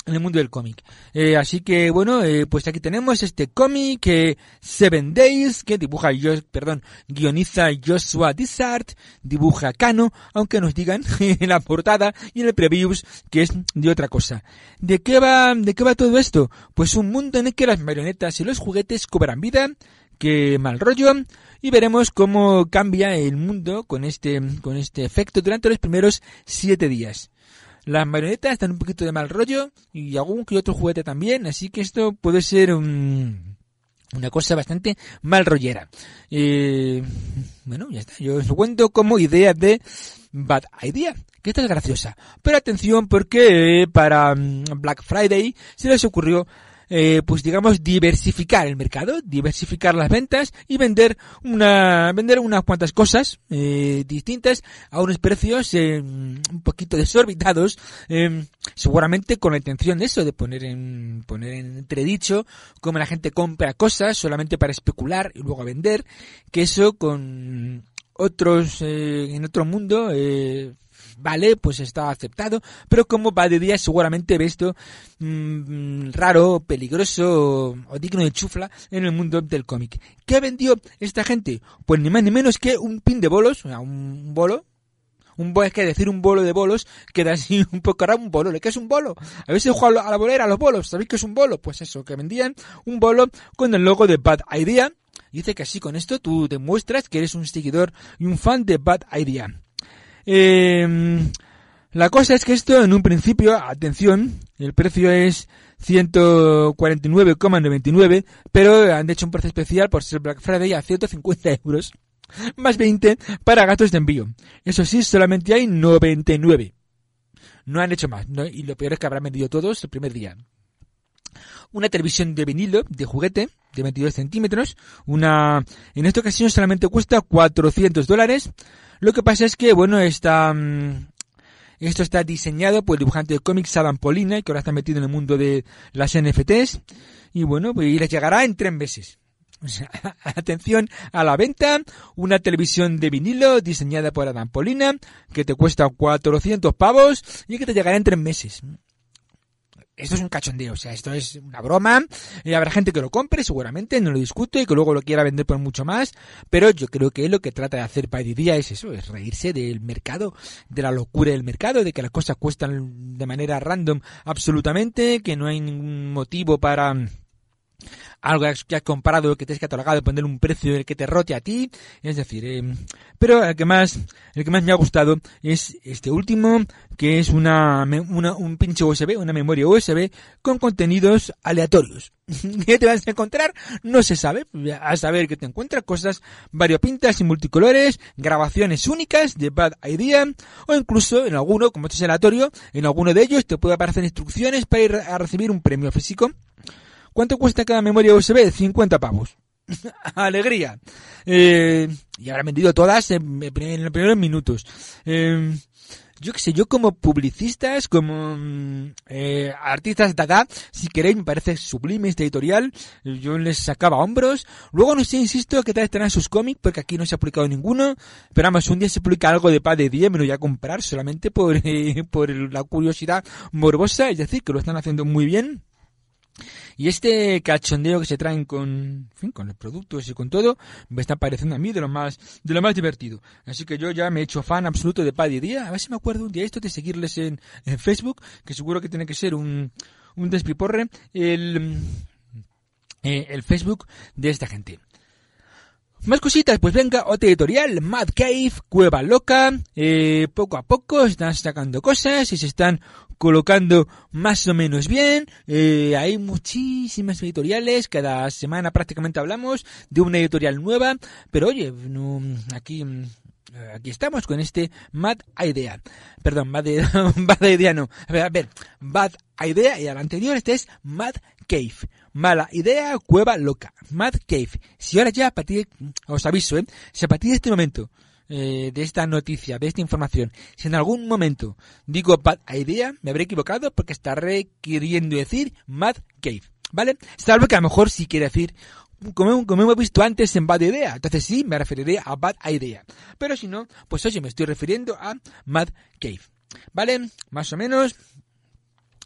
en el mundo del cómic. Así que bueno, pues aquí tenemos este cómic 7 Days que guioniza Joshua Dysart, dibuja Kano, aunque nos digan en la portada y en el previews que es de otra cosa. ¿De qué va todo esto? Pues un mundo en el que las marionetas y los juguetes cobran vida, que mal rollo, y veremos cómo cambia el mundo con este efecto durante los primeros 7 días. Las marionetas están un poquito de mal rollo y algún que otro juguete también, así que esto puede ser una cosa bastante mal rollera. Bueno, ya está. Yo os lo cuento como idea de Bad Idea, que esta es graciosa. Pero atención, porque para Black Friday se les ocurrió pues digamos diversificar el mercado, diversificar las ventas y vender unas cuantas cosas distintas a unos precios un poquito desorbitados, seguramente con la intención de eso, de poner en entredicho cómo la gente compra cosas solamente para especular y luego vender, que eso con otros en otro mundo vale, pues está aceptado, pero como va de día seguramente ve esto raro, peligroso o digno de chufla en el mundo del cómic. ¿Qué vendió esta gente? Pues ni más ni menos que un pin de bolos, o sea, un bolo. Es que decir un bolo de bolos queda así un poco raro. Un bolo, ¿qué es un bolo? A veces juego a la bolera, a los bolos, ¿sabéis qué es un bolo? Pues eso, que vendían un bolo con el logo de Bad Idea. Dice que así con esto tú demuestras que eres un seguidor y un fan de Bad Idea. La cosa es que esto en un principio, atención, el precio es 149,99, pero han hecho un precio especial por ser Black Friday a 150 euros, más 20 para gastos de envío. Eso sí, solamente hay 99. No han hecho más, ¿no? Y lo peor es que habrán vendido todos el primer día. Una televisión de vinilo, de juguete, de 22 centímetros, en esta ocasión solamente cuesta $400. Lo que pasa es que, bueno, esto está diseñado por el dibujante de cómics Adam Polina, que ahora está metido en el mundo de las NFTs, y bueno, pues les llegará en 3 meses. O sea, atención a la venta, una televisión de vinilo diseñada por Adam Polina, que te cuesta 400 pavos y que te llegará en 3 meses. Esto es un cachondeo, o sea, esto es una broma, habrá gente que lo compre, seguramente, no lo discuto, y que luego lo quiera vender por mucho más, pero yo creo que lo que trata de hacer Bad Idea es eso, es reírse del mercado, de la locura del mercado, de que las cosas cuestan de manera random absolutamente, que no hay ningún motivo para algo que has comprado, que te has catalogado, poner un precio del que te rote a ti, es decir, pero el que más me ha gustado es este último, que es un pinche USB, una memoria USB con contenidos aleatorios. ¿Qué te vas a encontrar? No se sabe, a saber que te encuentras cosas variopintas y multicolores, grabaciones únicas de Bad Idea, o incluso en alguno, como esto es aleatorio, en alguno de ellos te puede aparecer instrucciones para ir a recibir un premio físico. ¿Cuánto cuesta cada memoria USB? 50 pavos. ¡Alegría! Y habrán vendido todas en los primeros minutos. Yo qué sé, yo como publicistas, como artistas dada, si queréis, me parece sublime este editorial. Yo les sacaba hombros. Luego no sé, insisto, qué tal estarán sus cómics, porque aquí no se ha publicado ninguno. Pero vamos, un día se publica algo de Bad Idea, me lo voy a comprar solamente por la curiosidad morbosa. Es decir, que lo están haciendo muy bien. Y este cachondeo que se traen con los productos y con todo, me está pareciendo a mí de lo más divertido. Así que yo ya me he hecho fan absoluto de Bad Idea. A ver si me acuerdo un día esto de seguirles en Facebook, que seguro que tiene que ser un despiporre el Facebook de esta gente. Más cositas, pues venga, otra editorial, Mad Cave, Cueva Loca, poco a poco están sacando cosas y se están colocando más o menos bien. Hay muchísimas editoriales, cada semana prácticamente hablamos de una editorial nueva, pero oye, no, aquí estamos con este Bad Idea. Perdón, Bad Idea no. A ver, Bad Idea, y al anterior este es Mad Cave. Mala idea, cueva loca. Mad Cave. Si ahora ya os aviso, si a partir de este momento, de esta noticia, de esta información, si en algún momento digo Bad Idea, me habré equivocado porque estaré queriendo decir Mad Cave, ¿vale? Salvo que a lo mejor sí quiere decir como hemos visto antes en Bad Idea, entonces sí me referiré a Bad Idea. Pero si no, pues oye, me estoy refiriendo a Mad Cave, ¿vale? Más o menos.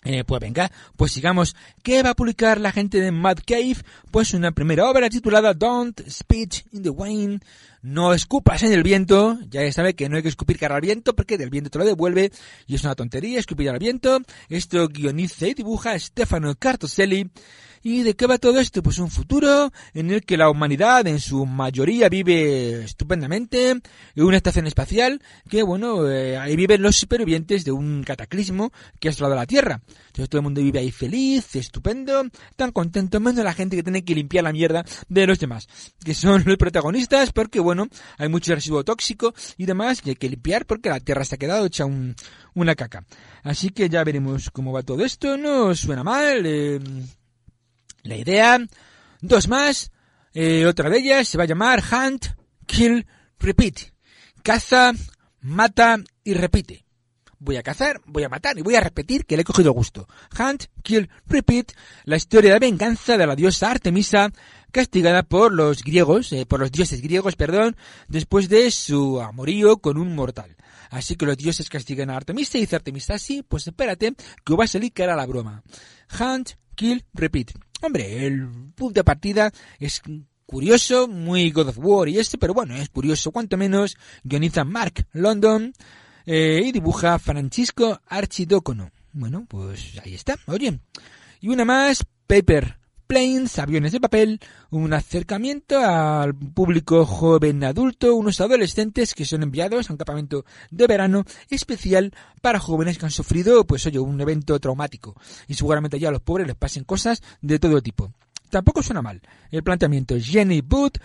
Pues venga, pues sigamos. ¿Qué va a publicar la gente de Mad Cave? Pues una primera obra titulada Don't Spit in the Wind. No escupas en el viento. Ya sabe que no hay que escupir cara al viento porque del viento te lo devuelve. Y es una tontería escupir al viento. Esto guioniza y dibuja Stefano Cartoselli. ¿Y de qué va todo esto? Pues un futuro en el que la humanidad en su mayoría vive estupendamente en una estación espacial que, bueno, ahí viven los supervivientes de un cataclismo que ha asolado la Tierra. Entonces todo el mundo vive ahí feliz, estupendo, tan contento, menos la gente que tiene que limpiar la mierda de los demás, que son los protagonistas porque, bueno, hay mucho residuo tóxico y demás y hay que limpiar porque la Tierra se ha quedado hecha una caca. Así que ya veremos cómo va todo esto. No suena mal, la idea, 2 más, otra de ellas se va a llamar Hunt, Kill, Repeat. Caza, mata y repite. Voy a cazar, voy a matar y voy a repetir que le he cogido gusto. Hunt, Kill, Repeat, la historia de venganza de la diosa Artemisa, castigada por los dioses griegos, después de su amorío con un mortal. Así que los dioses castigan a Artemisa y dice Artemisa, sí, pues espérate, que va a salir cara la broma. Hunt, Kill, Repeat. Hombre, el punto de partida es curioso, muy God of War y pero bueno, es curioso cuanto menos. Guioniza Mark London y dibuja Francisco Archidocono. Bueno, pues ahí está, oye. Y una más, Paper Planes, aviones de papel, un acercamiento al público joven adulto, unos adolescentes que son enviados a un campamento de verano especial para jóvenes que han sufrido, pues oye, un evento traumático. Y seguramente ya a los pobres les pasen cosas de todo tipo. Tampoco suena mal. El planteamiento es Jenny Booth,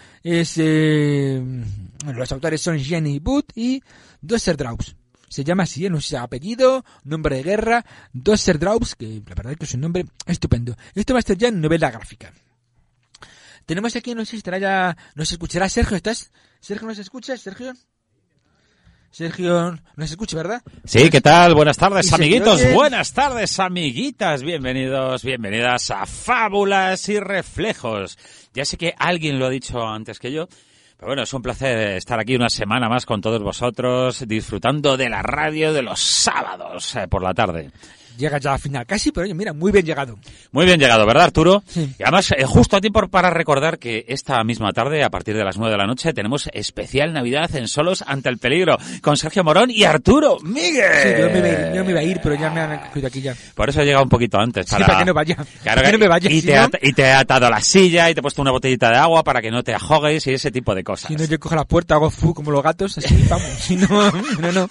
los autores son Jenny Booth y Dosserdraus. Se llama así, no sé, apellido, nombre de guerra, Dosserdraus, que la verdad es que es un nombre estupendo. Esto va a estar ya en novela gráfica. Tenemos aquí, no sé si estará ya, nos escuchará Sergio, ¿estás? Sergio, ¿nos escuchas, Sergio? Sergio, nos escucha, ¿verdad? Sí, ¿qué tal? Buenas tardes, amiguitos. Oye. Buenas tardes, amiguitas. Bienvenidos, bienvenidas a Fábulas y Reflejos. Ya sé que alguien lo ha dicho antes que yo. Pero bueno, es un placer estar aquí una semana más con todos vosotros, disfrutando de la radio de los sábados por la tarde. Llega ya al final casi, pero oye, mira, muy bien llegado. Muy bien llegado, ¿verdad, Arturo? Sí. Y además, justo a tiempo para recordar que esta misma tarde, a partir de las 9 de la noche, tenemos especial Navidad en Solos ante el Peligro, con Sergio Morón y Arturo Miguel. Sí, yo me iba a ir, pero ya me han cogido aquí ya. Por eso he llegado un poquito antes. Para que no vaya. Claro, que no me vaya. Y, Si y te he atado la silla y te he puesto una botellita de agua para que no te ahogues y ese tipo de cosas. Si no, yo cojo la puerta, hago fu como los gatos, así, vamos. Si no, no.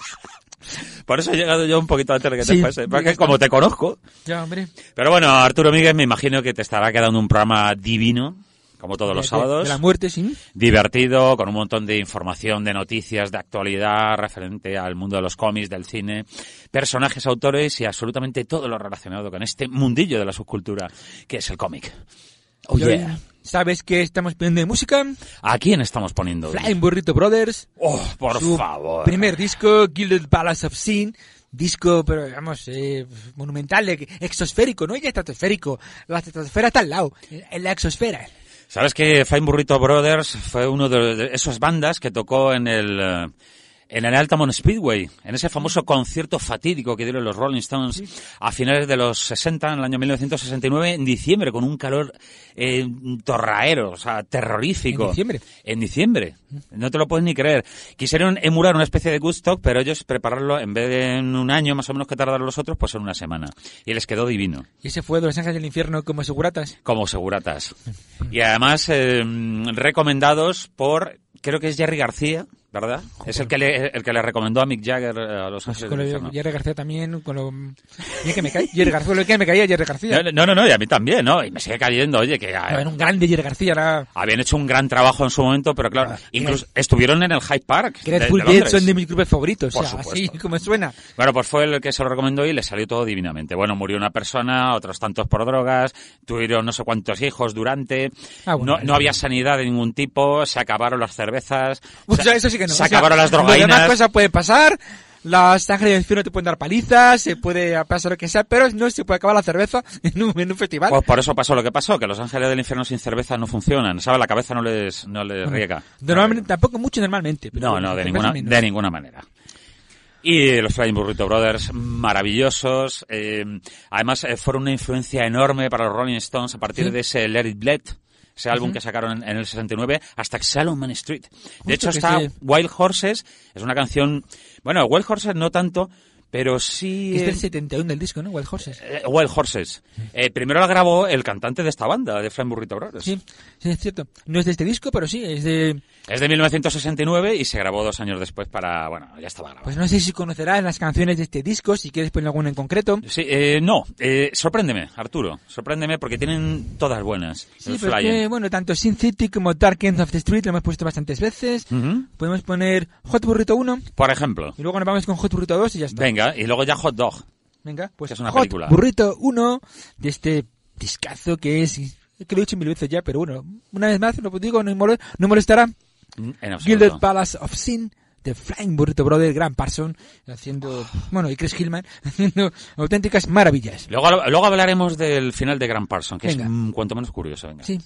Por eso he llegado yo un poquito antes de que te Sí, fuese, porque como te conozco. Ya, hombre. Pero bueno, Arturo Miguel, me imagino que te estará quedando un programa divino, como todos los sábados. De la muerte, sí. Divertido, con un montón de información, de noticias, de actualidad referente al mundo de los cómics, del cine, personajes, autores y absolutamente todo lo relacionado con este mundillo de la subcultura que es el cómic. Oye, ¿sabes qué estamos poniendo de música? ¿a quién estamos poniendo? Flying Burrito Brothers. Oh, por su favor. Primer disco, Gilded Palace of Sin. Disco, pero digamos, monumental, exosférico, no ya estratosférico. La estratosfera está al lado, en la exosfera. ¿Sabes que Flying Burrito Brothers fue uno de esas bandas que tocó en el Altamont Speedway, en ese famoso concierto fatídico que dieron los Rolling Stones a finales de los 60, en el año 1969, en diciembre, con un calor torraero, o sea, terrorífico. ¿En diciembre? No te lo puedes ni creer. Quisieron emular una especie de Woodstock, pero ellos prepararlo, en vez de en un año más o menos que tardaron los otros, pues en una semana. Y les quedó divino. ¿Y ese fue de Los Ángeles del Infierno como seguratas? Como seguratas. Y además, recomendados por, creo que es Jerry García, ¿verdad? Joder. Es el que le recomendó a Mick Jagger a Los Ángeles del Infierno. Jerry García también, con lo bien que me cae. Jerry García, lo que me caía Jerry García. No, y a mí también, ¿no? Y me sigue cayendo, oye, que... Era un grande Jerry García, era... Habían hecho un gran trabajo en su momento, pero claro, incluso estuvieron en el Hyde Park Grateful Dead son de mis grupos favoritos, por o sea, supuesto. así como suena. Bueno, pues fue el que se lo recomendó y le salió todo divinamente. Bueno, murió una persona, otros tantos por drogas, tuvieron no sé cuántos hijos durante... no había sanidad de ningún tipo, se acabaron las cervezas... O sea, eso sí que no. Se acabaron las drogainas. Demás cosas pueden pasar, Los Ángeles del Infierno te pueden dar palizas, se puede pasar lo que sea, pero no se puede acabar la cerveza en un festival. Pues por eso pasó lo que pasó, que Los Ángeles del Infierno sin cerveza no funcionan, ¿sabes? La cabeza no les riega. Normalmente, tampoco mucho normalmente. Pero no, de ninguna manera. Y los Flying Burrito Brothers, maravillosos. Además, fueron una influencia enorme para los Rolling Stones a partir de ese Let It Bleed, ese álbum que sacaron en el 69, hasta Exile on Main Street. De hecho, está Wild Horses, es una canción... Bueno, Wild Horses no tanto... Pero sí... Es del 71 del disco, ¿no? Wild Horses. Wild Horses. Primero la grabó el cantante de esta banda, de Flying Burrito Brothers. Sí, es cierto. No es de este disco, pero sí, es de... Es de 1969 y se grabó 2 años después para... Bueno, ya estaba grabado. Pues no sé si conocerás las canciones de este disco, si quieres poner alguna en concreto. Sí, no. Sorpréndeme, Arturo. Sorpréndeme porque tienen todas buenas. Sí, pero es que, bueno, tanto Sin City como Dark End of the Street lo hemos puesto bastantes veces. Podemos poner Hot Burrito 1. Por ejemplo. Y luego nos vamos con Hot Burrito 2 y ya está. Venga, y luego ya Hot Dog. Venga, pues es una Hot película. Burrito 1 de este discazo que es... que lo he dicho 1000 veces ya, pero bueno, una vez más, lo digo, no molestará. En absoluto. Gilded Palace of Sin, de Flying Burrito Brothers, Grant Parsons, haciendo, bueno, y Chris Hillman, haciendo auténticas maravillas. Luego hablaremos del final de Grant Parsons, que venga. Es cuanto menos curioso. Venga. Sí.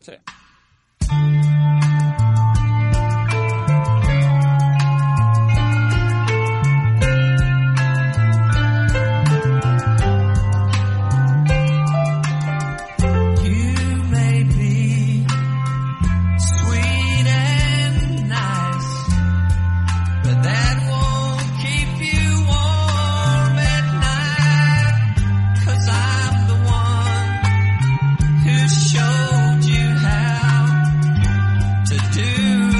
Showed you how to do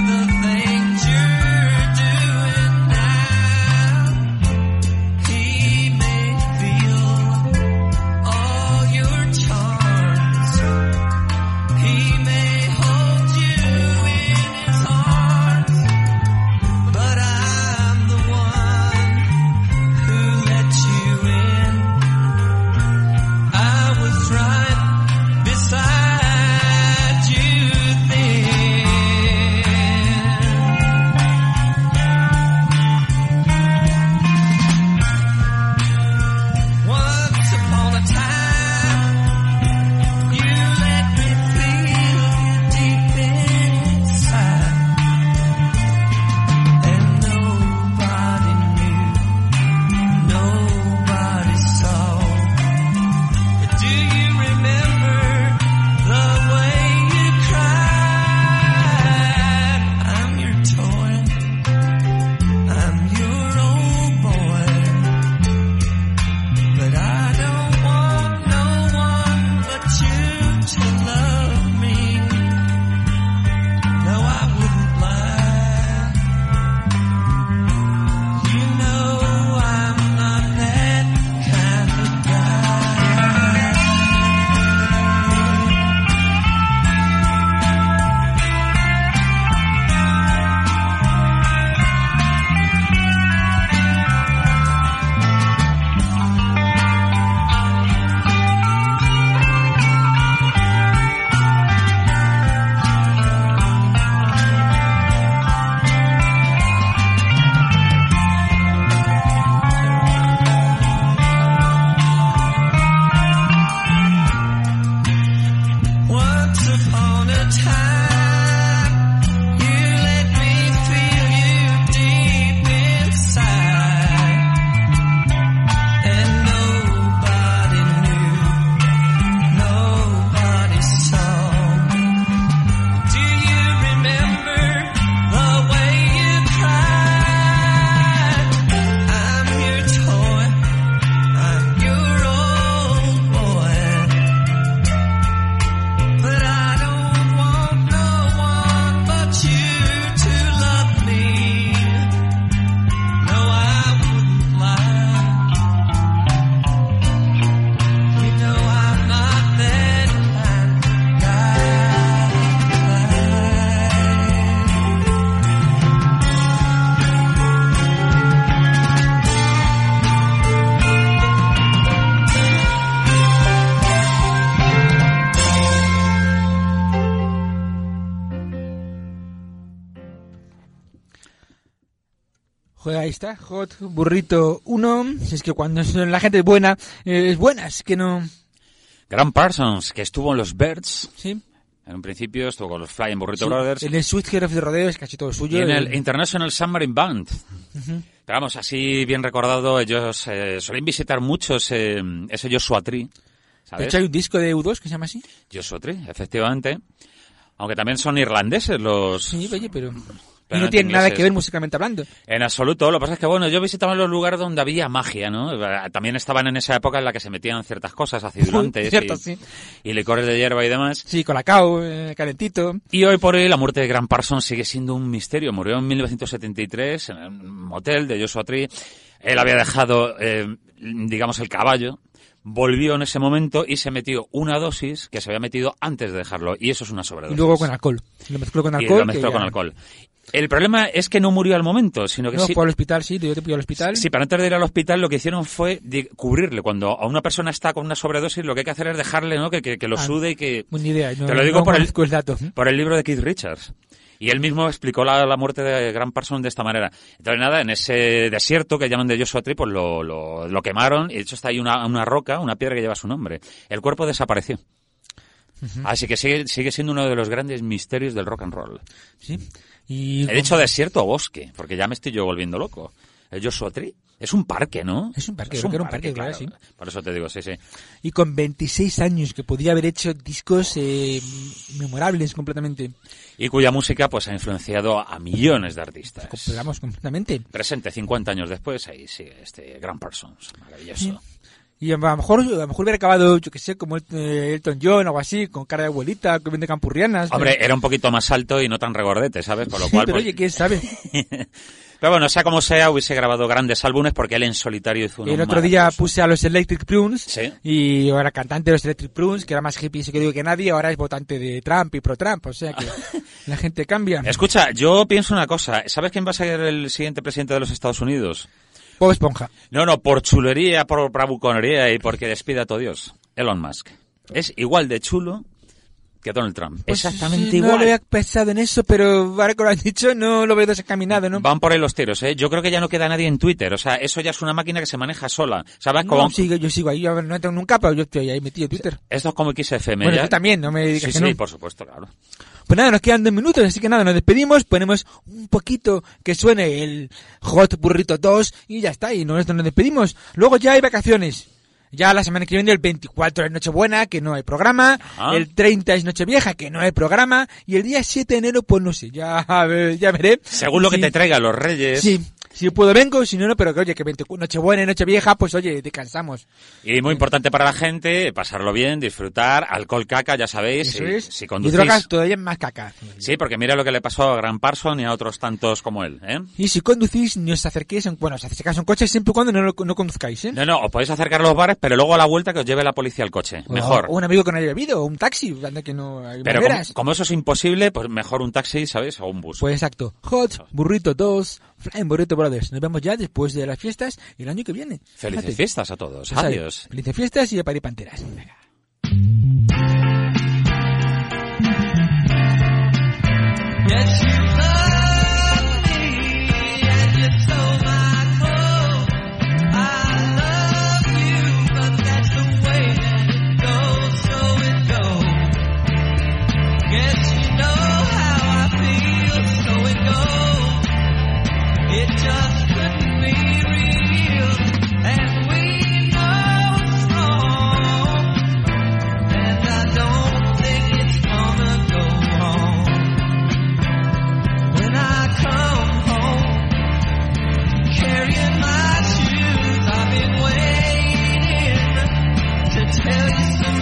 Ahí está, Hot Burrito 1. Si es que cuando la gente es buena, es buena, es que no... Grant Parsons, que estuvo en los Byrds. Sí. En un principio estuvo con los Flying Burrito Sí, Brothers. En el Sweet Hero of the Rodeo es casi todo suyo. Y en el International Submarine Band. Pero vamos, así bien recordado, ellos suelen visitar mucho ese Joshua Tree, De ¿sabes? hecho, hay un disco de U2 que se llama así. Joshua Tree, efectivamente. Aunque también son irlandeses los... Sí, oye, pero y Pero no tiene nada ingleses. que ver musicalmente hablando. En absoluto. Lo que pasa es que, bueno, yo visitaba los lugares donde había magia, ¿no? También estaban en esa época en la que se metían ciertas cosas, acidulantes Cierto, y, sí. y licores de hierba y demás. Sí, colacao, calentito. Y hoy por hoy la muerte de Grant Parsons sigue siendo un misterio. Murió en 1973 en un motel de Joshua Tree. Él había dejado, digamos, el caballo. Volvió en ese momento y se metió una dosis que se había metido antes de dejarlo. Y eso es una sobredosis. Y luego con alcohol. Lo mezcló con Y alcohol. lo mezcló que con ya- alcohol. El problema es que no murió al momento, sino que No, sí... fue al hospital, sí, yo te pillo al hospital. Sí, pero antes de ir al hospital lo que hicieron fue cubrirle. Cuando a una persona está con una sobredosis, lo que hay que hacer es dejarle, ¿no? Que lo sude y que... Buena idea. No, Te lo digo no por el- conozco el dato. Por el libro de Keith Richards. Y él mismo explicó la muerte de Grant Parsons de esta manera. Entonces, nada, en ese desierto que llaman de Joshua Tree, pues lo quemaron y de hecho está ahí una roca, una piedra que lleva su nombre. El cuerpo desapareció. Así que sigue siendo uno de los grandes misterios del rock and roll. Sí. Y He dicho desierto o bosque, porque ya me estoy yo volviendo loco. El Joshua Tree es un parque, ¿no? Es un parque, creo que era un parque, claro, sí. Por eso te digo, sí. Y con 26 años, que podía haber hecho discos memorables completamente. Y cuya música pues ha influenciado a millones de artistas. Vamos, completamente. Presente 50 años después, ahí sigue este Grant Parsons, maravilloso. Sí. Y a lo mejor hubiera acabado, yo que sé, como Elton John o algo así, con cara de abuelita, que vende campurrianas. Hombre, era un poquito más alto y no tan regordete, ¿sabes? Con lo Sí, cual, pero pues- oye, ¿quién sabe? Pero bueno, sea como sea, hubiese grabado grandes álbumes porque él en solitario hizo uno El otro día maravilloso. puse a los Electric Prunes Sí. y ahora cantante de los Electric Prunes, que era más hippie que digo que nadie, ahora es votante de Trump y pro-Trump, o sea que la gente cambia. Escucha, yo pienso una cosa. ¿Sabes quién va a ser el siguiente presidente de los Estados Unidos? Bob Esponja. No, por chulería, por bravuconería y porque despide a todo Dios. Elon Musk. Es igual de chulo que Donald Trump. Pues Exactamente sí, igual. No lo había pensado en eso, pero ahora que lo han dicho no lo veo desencaminado, ¿no? Van por ahí los tiros, ¿eh? Yo creo que ya no queda nadie en Twitter. O sea, eso ya es una máquina que se maneja sola. ¿Sabes? No, yo sigo ahí, yo no entro nunca, pero yo estoy ahí metido en Twitter. Esto es como XFM. Bueno, ya... tú también, no me digas Sí, que sí, no. por supuesto, claro. Pues nada, nos quedan 2 minutos, así que nada, nos despedimos, ponemos un poquito que suene el Hot Burrito 2 y ya está, y nos despedimos. Luego ya hay vacaciones. Ya la semana que viene, el 24 es Nochebuena, que no hay programa. Ah. El 30 es Nochevieja, que no hay programa. Y el día 7 de enero, pues no sé, ya veré. Según lo que Sí. te traiga los reyes. Sí, si puedo vengo, si no, no, pero que oye, que Nochebuena y Nochevieja, pues oye, descansamos. Y muy importante para la gente, pasarlo bien, disfrutar, alcohol, caca, ya sabéis. Eso si, es. si Y conducís... drogas todavía más caca. Sí, porque mira lo que le pasó a Grant Parsons y a otros tantos como él, ¿eh? Y si conducís, ni os acerquéis, os acercáis a un coche siempre y cuando no conduzcáis, ¿eh? No, os podéis acercar a los bares, pero luego a la vuelta que os lleve la policía al coche. Mejor. O un amigo que no haya bebido, o un taxi, anda que no hay Pero como, maneras. como eso es imposible, pues mejor un taxi, ¿sabes? O un bus. Pues exacto. Hot, Burrito 2, Flying Burrito Brothers. Nos vemos ya después de las fiestas y el año que viene. Felices Fíjate. fiestas a todos. Ya sabes, Adiós. Felices fiestas y a parir panteras. Venga. Yes, you love me, and you stole my clothes. I love you, but that's the way that it goes, so it goes. Guess you know how I feel, so it goes. It just couldn't be real, and we know it's wrong, and I don't think it's gonna go wrong. When I come home, carrying my shoes, I've been waiting to tell you so.